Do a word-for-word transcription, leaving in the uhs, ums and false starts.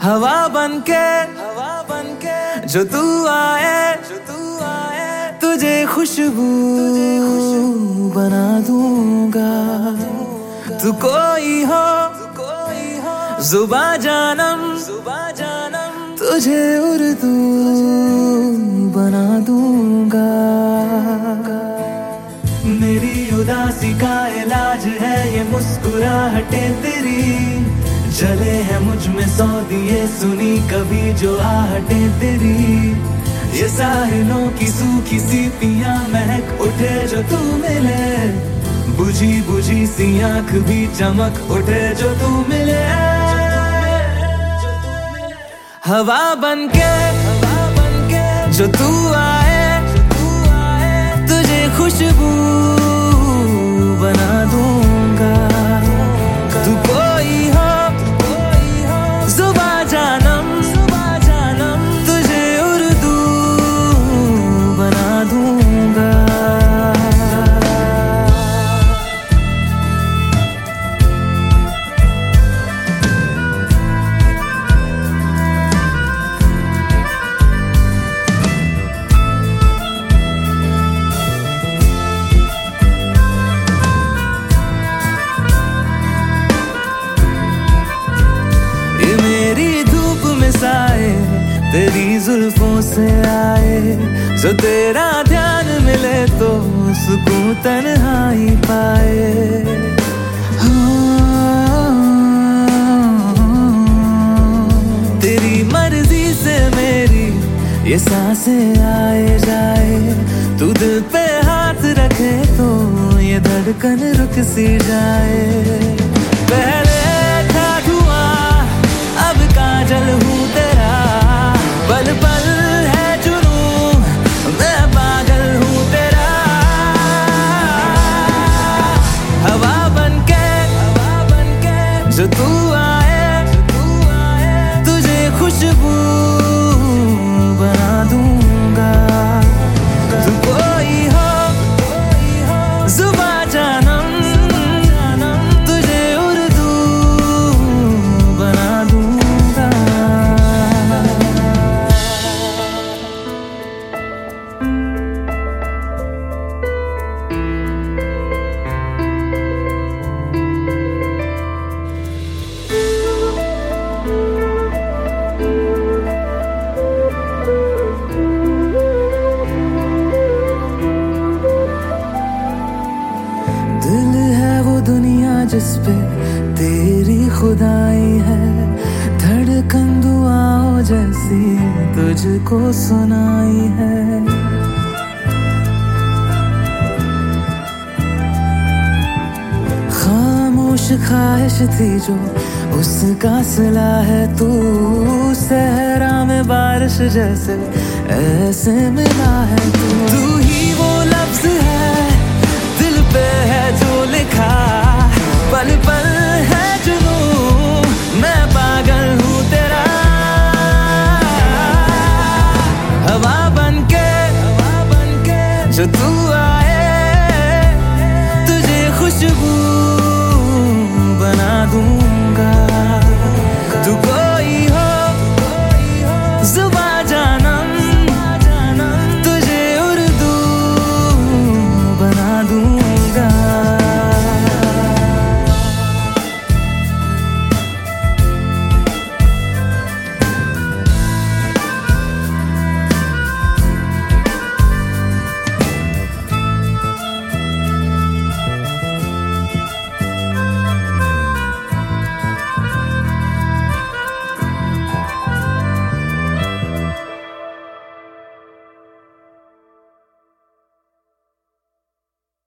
हवा बनके हवा बनके जो तू आए जो तू आए तुझे खुशबू बना दूंगा। तू कोई हो कोई हो जुबा जानम जुबा जानम तुझे उर्दू बना दूंगा। मेरी उदासी का इलाज है ये मुस्कुराहटें तेरी, जले हैं मुझ में सौ दिए सुनी कभी जो आहटें तेरी। ये साहिलों की सूखी सी पियां महक उठे जो तू मिले, बुझी बुझी सी आंख भी चमक उठे जो तू मिले। हवा बनके हवा बनके जो तू आए तुझे खुशबू बना दूंगा। तू कोई हो जुबा जानम जुबा जानम तुझे उर्दू बना दूंगा। तेरी जुल्फों से आए जो तेरा ध्यान मिले तो सुकून तन्हाई पाए। तेरी मर्जी से मेरी ये सांसें आए जाए, तू दिल पे हाथ रखे तो ये धड़कन रुक सी जाए। पहले था धुआं अब काजल हूँ तेरा, पल पल है जुनून मैं पागल हूँ तेरा। हवा बनके हवा बनके जो तू आए तुझे खुशबू बना दूंगा। तू कोई हो जुबा जानम तुझे उर्दू बना दूंगा। जिस पे तेरी खुदाई है, धड़कन दुआओं जैसी तुझको सुनाई है। खामोश ख्वाहिश थी जो उसका सिला है, तू सहरा में बारिश जैसे ऐसे मिला है। तू तू ही वो लफ्ज है दिल पे है जो लिखा, पल पल है जुनून मैं पागल हूँ तेरा। हवा बनके हवा बनके जो तू